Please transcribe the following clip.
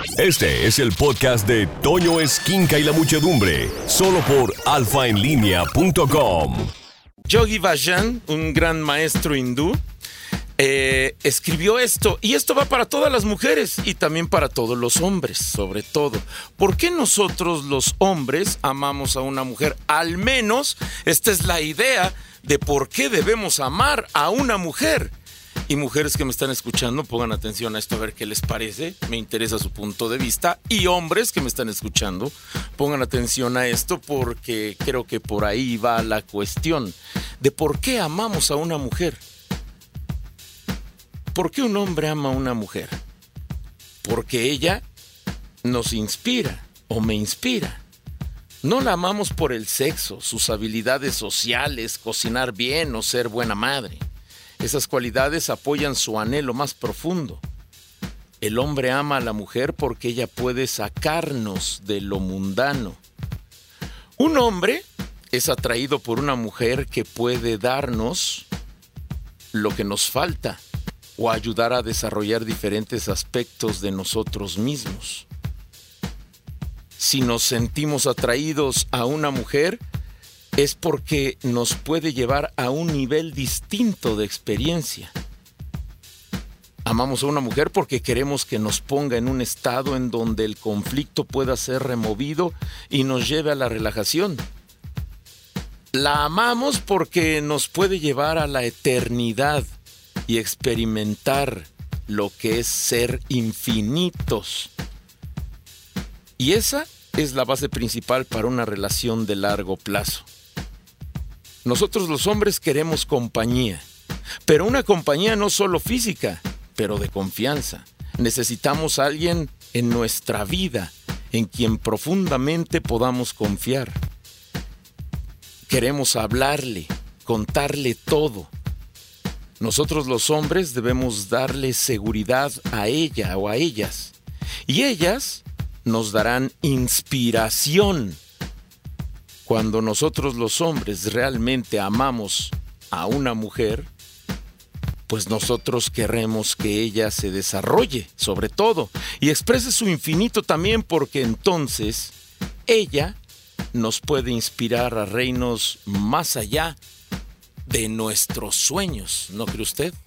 Este es el podcast de Toño Esquinca y la Muchedumbre, solo por alfaenlinea.com. Yogi Bhajan, un gran maestro hindú, escribió esto, y esto va para todas las mujeres y también para todos los hombres, sobre todo. ¿Por qué nosotros los hombres amamos a una mujer? Al menos esta es la idea de por qué debemos amar a una mujer. Y mujeres que me están escuchando, pongan atención a esto a ver qué les parece, me interesa su punto de vista. Y hombres que me están escuchando, pongan atención a esto porque creo que por ahí va la cuestión de por qué amamos a una mujer. ¿Por qué un hombre ama a una mujer? Porque ella nos inspira o me inspira. No la amamos por el sexo, sus habilidades sociales, cocinar bien o ser buena madre. Esas cualidades apoyan su anhelo más profundo. El hombre ama a la mujer porque ella puede sacarnos de lo mundano. Un hombre es atraído por una mujer que puede darnos lo que nos falta o ayudar a desarrollar diferentes aspectos de nosotros mismos. Si nos sentimos atraídos a una mujer, es porque nos puede llevar a un nivel distinto de experiencia. Amamos a una mujer porque queremos que nos ponga en un estado en donde el conflicto pueda ser removido y nos lleve a la relajación. La amamos porque nos puede llevar a la eternidad y experimentar lo que es ser infinitos. Y esa es la base principal para una relación de largo plazo. Nosotros los hombres queremos compañía, pero una compañía no solo física, pero de confianza. Necesitamos a alguien en nuestra vida en quien profundamente podamos confiar. Queremos hablarle, contarle todo. Nosotros los hombres debemos darle seguridad a ella o a ellas, y ellas nos darán inspiración. Cuando nosotros los hombres realmente amamos a una mujer, pues nosotros queremos que ella se desarrolle, sobre todo, y exprese su infinito también, porque entonces ella nos puede inspirar a reinos más allá de nuestros sueños, ¿no cree usted?